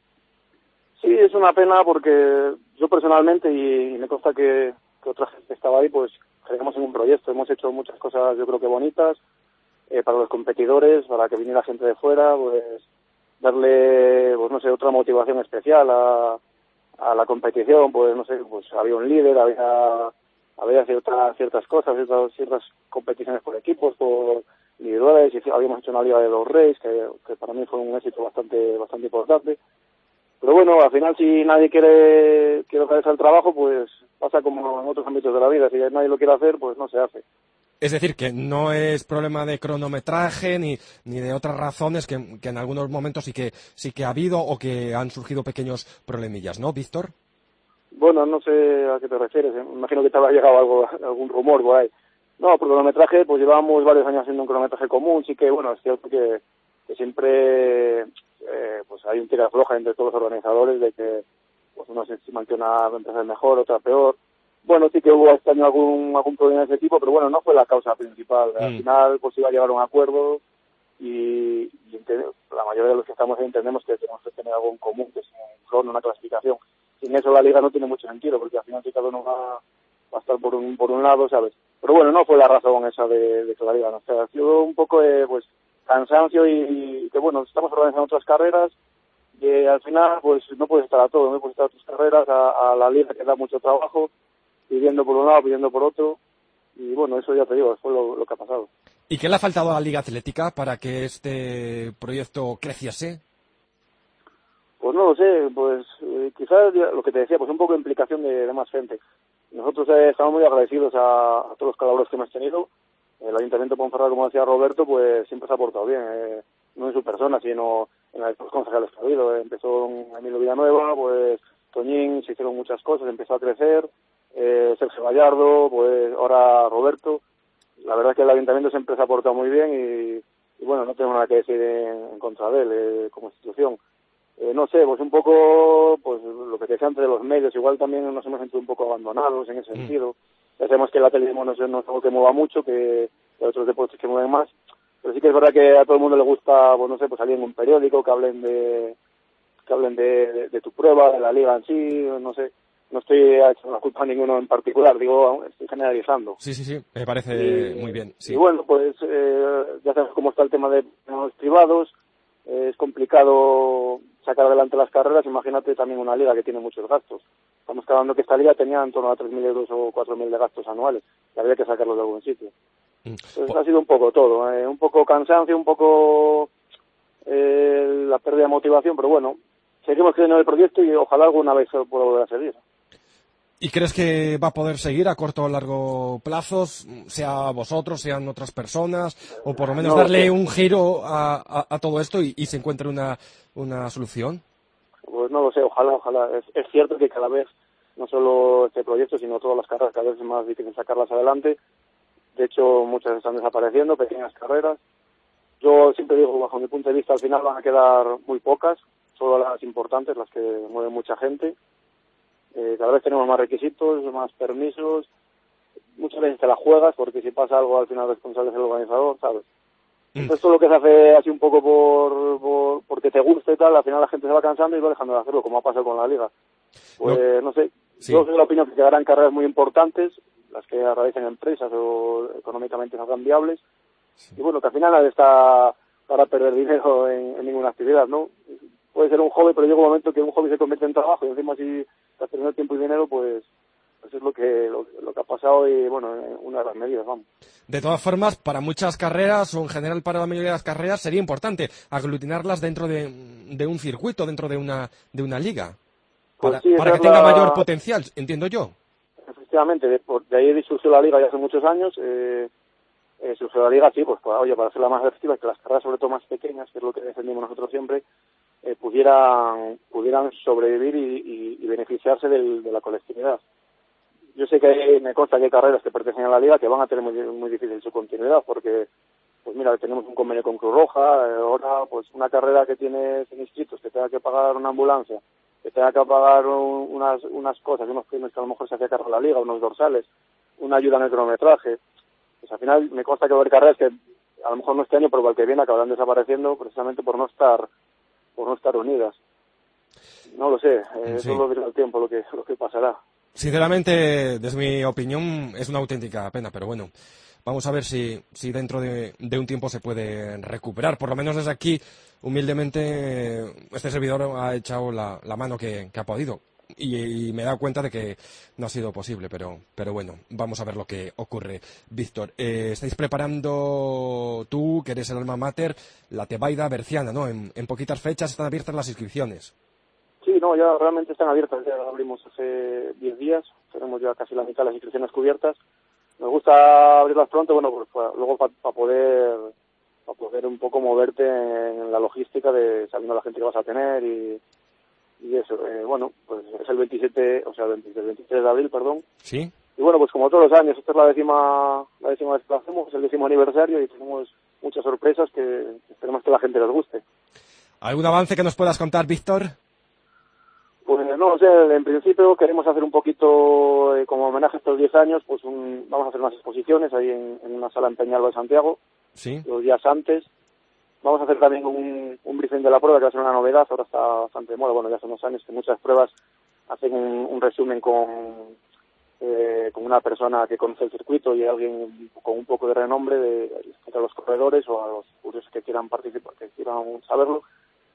Sí, es una pena porque yo personalmente, y, y me consta que, que otra gente estaba ahí, pues creemos en un proyecto, hemos hecho muchas cosas yo creo que bonitas eh, para los competidores, para que viniera gente de fuera, pues darle, pues no sé, otra motivación especial a a la competición, pues no sé, pues había un líder, había había ciertas ciertas cosas, ciertas, ciertas competiciones por equipos, por individuales, y habíamos hecho una liga de dos reyes que, que para mí fue un éxito bastante bastante importante. Pero bueno, al final si nadie quiere quiere realizar el trabajo, pues pasa como en otros ámbitos de la vida, si nadie lo quiere hacer, pues no se hace. Es decir, que no es problema de cronometraje ni, ni de otras razones que, que en algunos momentos sí que sí que ha habido o que han surgido pequeños problemillas, ¿no, Víctor? Bueno, no sé a qué te refieres, ¿eh? Me imagino que te habrá llegado algo, algún rumor por ahí. No, por cronometraje, pues llevábamos varios años haciendo un cronometraje común, sí que, bueno, es cierto que, que siempre eh, pues hay un tira floja entre todos los organizadores de que pues uno se estima que una empresa es mejor, otra peor. Bueno, sí que hubo este año algún, algún problema de ese tipo, pero bueno, no fue la causa principal. Al mm. final, pues iba a llegar a un acuerdo y, y la mayoría de los que estamos ahí entendemos que tenemos que tener algo en común, que es un crono, una clasificación. Sin eso la liga no tiene mucho sentido, porque al final cada uno va, va a estar por un, por un lado, ¿sabes? Pero bueno, no fue la razón esa de, de que la liga no se ha sido un poco, eh, pues, cansancio y, y que bueno, estamos organizando otras carreras y al final pues no puedes estar a todo, no puedes estar a tus carreras, a, a la liga que da mucho trabajo, pidiendo por un lado, pidiendo por otro, y bueno, eso ya te digo, fue lo, lo que ha pasado. ¿Y qué le ha faltado a la Liga Atlética para que este proyecto creciese? Pues no lo sé, pues eh, quizás lo que te decía, pues un poco de implicación de, de más gente. Nosotros eh, estamos muy agradecidos a, a todos los colaboradores que hemos tenido. El Ayuntamiento de Ponferrada, como decía Roberto, pues siempre se ha portado bien, eh, no en su persona, sino en los concejales que ha habido. Eh, empezó Emilio Villanueva, pues Toñín, se hicieron muchas cosas, empezó a crecer, eh, Sergio Gallardo, pues ahora Roberto. La verdad es que el Ayuntamiento siempre se ha portado muy bien y, y bueno, no tengo nada que decir en, en contra de él eh, como institución. Eh, no sé, pues un poco, pues lo que te decía antes de los medios, igual también nos hemos sentido un poco abandonados en ese sentido. Ya sabemos que el atletismo no es, no es algo que mueva mucho, que hay otros deportes que mueven más, pero sí que es verdad que a todo el mundo le gusta, pues no sé, pues salir en un periódico, que hablen de que hablen de, de, de tu prueba, de la liga en sí, no sé. No estoy echando la culpa a ninguno en particular, digo, estoy generalizando. Sí, sí, sí, me parece y, muy bien. Sí. Y bueno, pues eh, ya sabes cómo está el tema de los privados, eh, es complicado sacar adelante las carreras, imagínate también una liga que tiene muchos gastos. Estamos hablando que esta liga tenía en torno a tres mil euros o cuatro mil de gastos anuales, y había que sacarlos de algún sitio. Entonces ha sido un poco todo, eh, un poco cansancio, un poco eh, la pérdida de motivación, pero bueno, seguimos creyendo en el proyecto y ojalá alguna vez se pueda volver a seguir. ¿Y crees que va a poder seguir a corto o largo plazo, sea vosotros, sean otras personas, o por lo menos no, darle sí. un giro a, a, a todo esto y, y se encuentre una, una solución? Pues no lo sé, ojalá, ojalá. Es, es cierto que cada vez, no solo este proyecto, sino todas las carreras, cada vez es más difícil sacarlas adelante. De hecho, muchas están desapareciendo, pequeñas carreras. Yo siempre digo, bajo mi punto de vista, al final van a quedar muy pocas, solo las importantes, las que mueven mucha gente. Eh, cada vez tenemos más requisitos, más permisos, muchas veces te la juegas porque si pasa algo al final responsable es el organizador, ¿sabes? Entonces todo lo que se hace así un poco por, por porque te gusta y tal, al final la gente se va cansando y va dejando de hacerlo, como ha pasado con la liga. Pues no, no sé, sí. Yo soy de la opinión que quedarán carreras muy importantes, las que realicen empresas o económicamente salgan viables, sí. Y bueno, que al final nadie está para perder dinero en, en ninguna actividad, ¿no? Puede ser un hobby, pero llega un momento que un hobby se convierte en trabajo y encima si estás perdiendo tiempo y dinero, pues, pues es lo que lo, lo que ha pasado y, bueno, una de las medidas, vamos. De todas formas, para muchas carreras, o en general para la mayoría de las carreras, sería importante aglutinarlas dentro de, de un circuito, dentro de una de una liga, para, pues sí, para que tenga la... mayor potencial, entiendo yo. Efectivamente, de, por, de ahí surgió la liga ya hace muchos años, eh, eh, surgió la liga, sí, pues para, oye, para hacerla más efectiva, que las carreras sobre todo más pequeñas, que es lo que defendimos nosotros siempre, Eh, pudieran pudieran sobrevivir y, y, y beneficiarse del, de la colectividad. Yo sé que hay, me consta que hay carreras que pertenecen a la liga que van a tener muy, muy difícil su continuidad porque, pues mira, tenemos un convenio con Cruz Roja, eh, ahora pues una carrera que tiene cien inscritos, que tenga que pagar una ambulancia, que tenga que pagar un, unas unas cosas, unos premios que a lo mejor se hacía cargo la liga, unos dorsales, una ayuda en el cronometraje, pues al final me consta que va a haber carreras que a lo mejor no este año, pero para el que viene acabarán desapareciendo precisamente por no estar por no estar unidas. No lo sé, eh, sí. Eso lo dirá el tiempo lo que, lo que pasará. Sinceramente, desde mi opinión, es una auténtica pena, pero bueno, vamos a ver si, si dentro de, de un tiempo se puede recuperar. Por lo menos desde aquí, humildemente, este servidor ha echado la, la mano que, que ha podido. Y, y me he dado cuenta de que no ha sido posible, pero, pero bueno, vamos a ver lo que ocurre. Víctor, eh, estáis preparando tú, que eres el alma mater, la Tebaida Berciana, ¿no? En, en poquitas fechas están abiertas las inscripciones. Sí, no, ya realmente están abiertas, ya abrimos hace diez días, tenemos ya casi la mitad de las inscripciones cubiertas. Nos gusta abrirlas pronto, bueno, pues para, luego para pa poder para poder un poco moverte en la logística de sabiendo la gente que vas a tener y Y eso, eh, bueno, pues es el veintisiete, o sea, el veintitrés de abril, perdón. Sí. Y bueno, pues como todos los años, esta es la décima, la décima vez que lo hacemos, es el décimo aniversario y tenemos muchas sorpresas que esperemos que a la gente les guste. ¿Algún avance que nos puedas contar, Víctor? Pues no, o sea, en principio queremos hacer un poquito, eh, como homenaje a estos diez años, pues un, vamos a hacer unas exposiciones ahí en, en una sala en Peñalba de Santiago, sí. Los días antes. Vamos a hacer también un, un briefing de la prueba, que va a ser una novedad, ahora está bastante de moda, bueno, ya hace unos años que muchas pruebas hacen un, un resumen con, eh, con una persona que conoce el circuito y alguien con un poco de renombre de, a los corredores o a los curiosos que quieran participar, que quieran saberlo,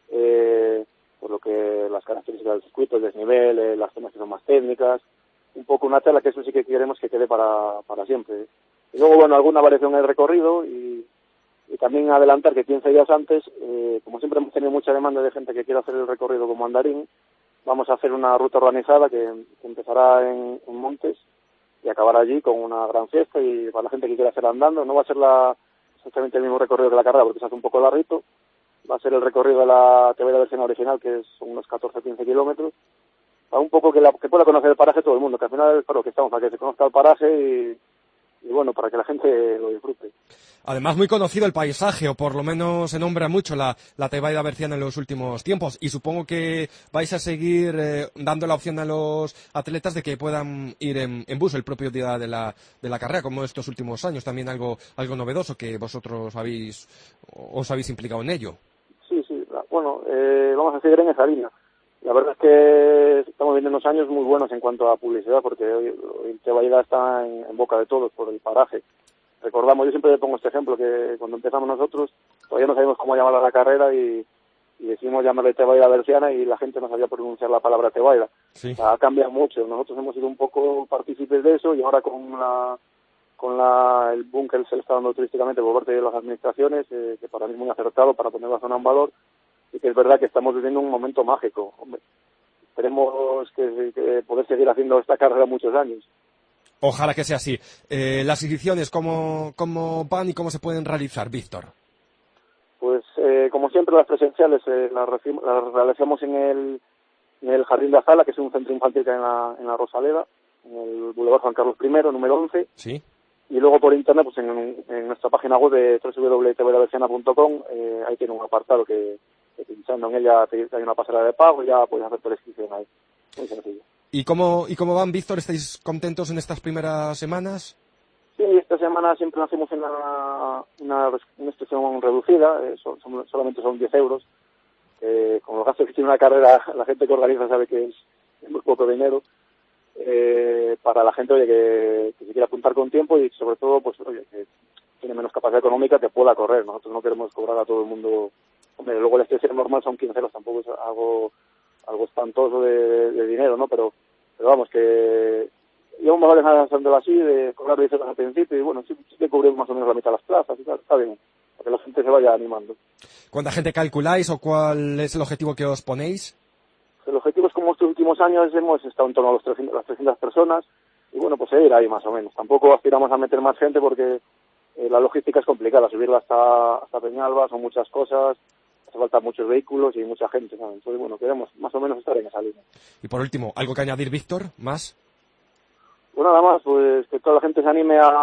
eh, por lo que las características del circuito, el desnivel, eh, las zonas que son más técnicas, un poco una tela que eso sí que queremos que quede para, para siempre. Y luego, bueno, alguna variación en el recorrido y, y también adelantar que quince días antes, eh, como siempre hemos tenido mucha demanda de gente que quiera hacer el recorrido como andarín, vamos a hacer una ruta organizada que, que empezará en, en Montes y acabará allí con una gran fiesta, y para la gente que quiera hacer andando, no va a ser la, exactamente el mismo recorrido de la carrera porque se hace un poco larguito, va a ser el recorrido de la T B de versión original, que es unos catorce a quince kilómetros, para un poco que, la, que pueda conocer el paraje todo el mundo, que al final es para lo que estamos, para que se conozca el paraje y, y bueno, para que la gente lo disfrute. Además, muy conocido el paisaje, o por lo menos se nombra mucho la, la Tebaida berciana en los últimos tiempos, y supongo que vais a seguir eh, dando la opción a los atletas de que puedan ir en, en bus el propio día de la, de la carrera, como estos últimos años, también algo, algo novedoso que vosotros habéis, os habéis implicado en ello. Sí, sí, bueno, eh, vamos a seguir en esa línea. La verdad es que estamos viendo unos años muy buenos en cuanto a publicidad, porque hoy, hoy Tebaida está en, en boca de todos por el paraje. Recordamos, yo siempre le pongo este ejemplo, que cuando empezamos nosotros todavía no sabíamos cómo llamar a la carrera y, y decidimos llamarle Tebaida berciana y la gente no sabía pronunciar la palabra Tebaida. Sí. O sea, ha cambiado mucho. Nosotros hemos sido un poco partícipes de eso y ahora con la con la el boom que se le está dando turísticamente por parte de las administraciones, eh, que para mí es muy acertado para poner la zona en valor, y que es verdad que estamos viviendo un momento mágico. Hombre, esperemos que, que poder seguir haciendo esta carrera muchos años. Ojalá que sea así. Eh, las inscripciones, ¿cómo, ¿cómo van y cómo se pueden realizar, Víctor? Pues, eh, como siempre, las presenciales eh, las, reci- las realizamos en el, en el Jardín de Azala, que es un centro infantil que hay en la, en la Rosaleda, en el Boulevard Juan Carlos primero, número once. Sí. Y luego por internet, pues en, en nuestra página web de doble u doble u doble u punto tebaida berciana punto com, eh, ahí tiene un apartado que, que pinchando en ella te, hay una pasarela de pago y ya puedes hacer tu inscripción ahí. Muy sencillo. ¿Y cómo, ¿Y cómo van, Víctor? ¿Estáis contentos en estas primeras semanas? Sí, esta semana siempre hacemos una, una, una inscripción reducida, eh, son, son, solamente son diez euros. Eh, con los gastos que tiene una carrera, la gente que organiza sabe que es, es muy poco dinero. Eh, para la gente, oye, que, que se quiera apuntar con tiempo y sobre todo, pues, oye, que tiene menos capacidad económica, que pueda correr. Nosotros no queremos cobrar a todo el mundo. Hombre, luego el especial normal son quince euros, tampoco es algo algo espantoso de, de dinero, ¿no? Pero, pero vamos, que yo me voy a dejar haciéndolo así, de cobrar diez euros al principio, y bueno, sí, sí que cubrimos más o menos la mitad de las plazas y tal, está bien, para que la gente se vaya animando. ¿Cuánta gente calculáis o cuál es el objetivo que os ponéis? El objetivo es, como estos últimos años hemos estado en torno a los trescientos, las trescientas personas, y bueno, pues seguir ahí más o menos. Tampoco aspiramos a meter más gente porque eh, la logística es complicada, subirla hasta, hasta Peñalba son muchas cosas, hace falta muchos vehículos y mucha gente, ¿sabes? Entonces, bueno, queremos más o menos estar en esa línea. Y por último, ¿algo que añadir, Víctor? ¿Más? Pues nada más, pues que toda la gente se anime a,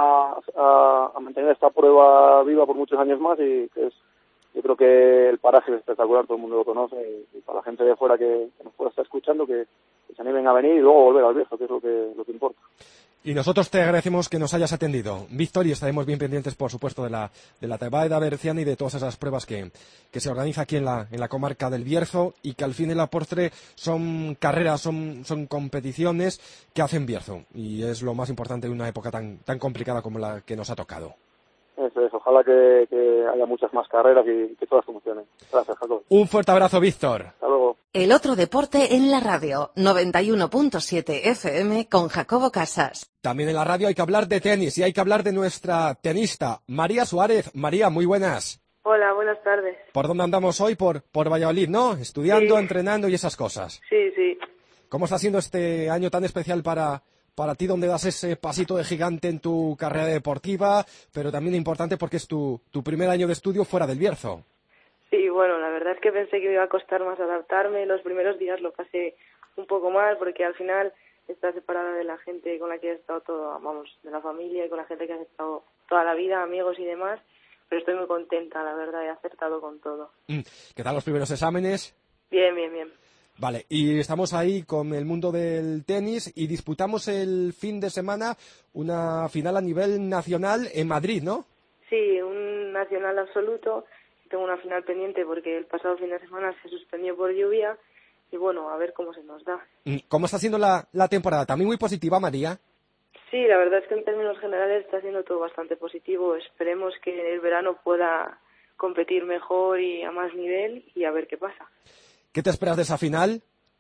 a, a mantener esta prueba viva por muchos años más, y que es, yo creo que el paraje es espectacular, todo el mundo lo conoce, y, y para la gente de fuera que, que nos pueda estar escuchando, que, que se animen a venir y luego volver al viejo, que es lo que, lo que importa. Y nosotros te agradecemos que nos hayas atendido, Víctor, y estaremos bien pendientes, por supuesto, de la, de la Tebaida berciana y de todas esas pruebas que, que se organiza aquí en la, en la comarca del Bierzo, y que al fin y la postre son carreras, son, son competiciones que hacen Bierzo, y es lo más importante en una época tan, tan complicada como la que nos ha tocado. Eso es, ojalá que, que haya muchas más carreras y que todas funcionen. Gracias, Jacob. Un fuerte abrazo, Víctor. Hasta luego. El otro deporte en la radio, noventa y uno punto siete F M con Jacobo Casas. También en la radio hay que hablar de tenis, y hay que hablar de nuestra tenista, María Suárez. María, muy buenas. Hola, buenas tardes. ¿Por dónde andamos hoy? Por, por Valladolid, ¿no? Estudiando, Sí. entrenando y esas cosas. Sí, sí. ¿Cómo está siendo este año tan especial para, para ti, donde das ese pasito de gigante en tu carrera deportiva, pero también importante porque es tu, tu primer año de estudio fuera del Bierzo? Sí, bueno, la verdad es que pensé que me iba a costar más adaptarme. Los primeros días lo pasé un poco mal porque al final estás separada de la gente con la que has estado todo, vamos, de la familia y con la gente que has estado toda la vida, amigos y demás. Pero estoy muy contenta, la verdad, he acertado con todo. ¿Qué tal los primeros exámenes? Bien, bien, bien. Vale, y estamos ahí con el mundo del tenis y disputamos el fin de semana una final a nivel nacional en Madrid, ¿no? Sí, un nacional absoluto. Tengo una final pendiente porque el pasado fin de semana se suspendió por lluvia y bueno, a ver cómo se nos da. ¿Cómo está siendo la, la temporada? ¿También muy positiva, María? Sí, la verdad es que en términos generales está siendo todo bastante positivo. Esperemos que el verano pueda competir mejor y a más nivel y a ver qué pasa. ¿Qué te esperas de esa final?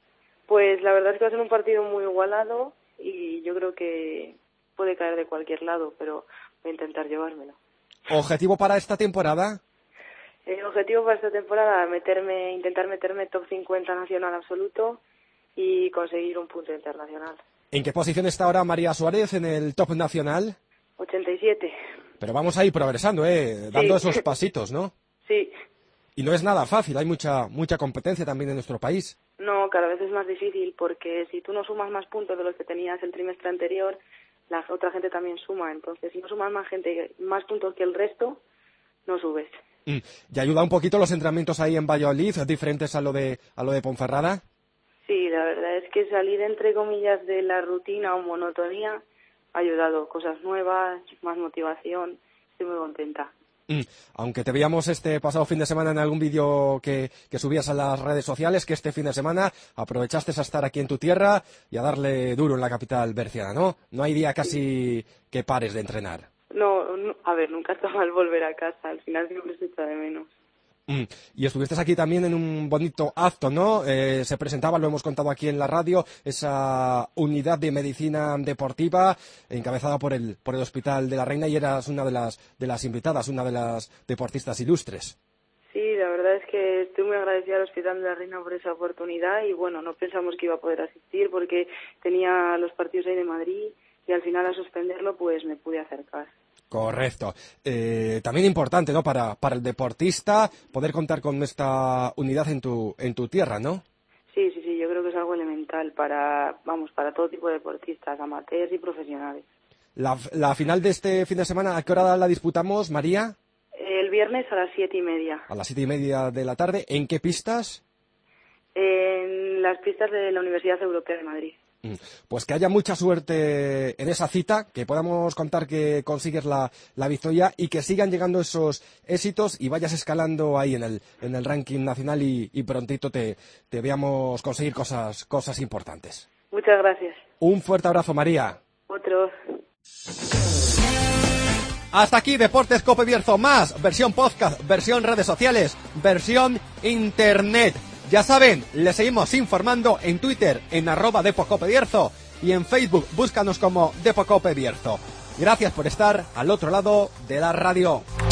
Pues la verdad es que va a ser un partido muy igualado y yo creo que puede caer de cualquier lado, pero voy a intentar llevármelo. ¿Objetivo para esta temporada? El objetivo para esta temporada, meterme, intentar meterme top cincuenta nacional absoluto y conseguir un punto internacional. ¿En qué posición está ahora María Suárez en el top nacional? ochenta y siete. Pero vamos a ir progresando, ¿eh? Dando Sí. esos pasitos, ¿no? Sí. Y no es nada fácil, hay mucha mucha competencia también en nuestro país. No, cada vez es más difícil porque si tú no sumas más puntos de los que tenías el trimestre anterior, la otra gente también suma. Entonces, si no sumas más gente, más puntos que el resto, no subes. Mm. ¿Y ayuda un poquito los entrenamientos ahí en Valladolid, diferentes a lo de a lo de Ponferrada? Sí, la verdad es que salir, entre comillas, de la rutina o monotonía ha ayudado. Cosas nuevas, más motivación. Estoy muy contenta. Mm. Aunque te veíamos este pasado fin de semana en algún vídeo que, que subías a las redes sociales, que este fin de semana aprovechaste a estar aquí en tu tierra y a darle duro en la capital berciana, ¿no? No hay día casi que pares de entrenar. No, no, a ver, nunca está mal volver a casa. Al final siempre se echa de menos. Mm. Y estuviste aquí también en un bonito acto, ¿no? Eh, se presentaba, lo hemos contado aquí en la radio, esa unidad de medicina deportiva encabezada por el por el Hospital de la Reina y eras una de las de las invitadas, una de las deportistas ilustres. Sí, la verdad es que estoy muy agradecida al Hospital de la Reina por esa oportunidad y bueno, no pensamos que iba a poder asistir porque tenía los partidos ahí de Madrid y al final a suspenderlo pues me pude acercar. Correcto. Eh, también importante, ¿no? Para, para el deportista poder contar con esta unidad en tu, en tu tierra, ¿no? Sí, sí, sí, yo creo que es algo elemental para, vamos, para todo tipo de deportistas, amateurs y profesionales. La, la final de este fin de semana, ¿a qué hora la disputamos, María? El viernes a las siete y media. A las siete y media de la tarde. ¿En qué pistas? En las pistas de la Universidad Europea de Madrid. Pues que haya mucha suerte en esa cita, que podamos contar que consigues la, la victoria y que sigan llegando esos éxitos y vayas escalando ahí en el, en el ranking nacional y, y prontito te, te veamos conseguir cosas, cosas importantes. Muchas gracias. Un fuerte abrazo, María. Otro. Hasta aquí Deportes Cope Bierzo, más versión podcast, versión redes sociales, versión internet. Ya saben, les seguimos informando en Twitter, en arroba Depocope Bierzo, y en Facebook, búscanos como Depocope Bierzo. Gracias por estar al otro lado de la radio.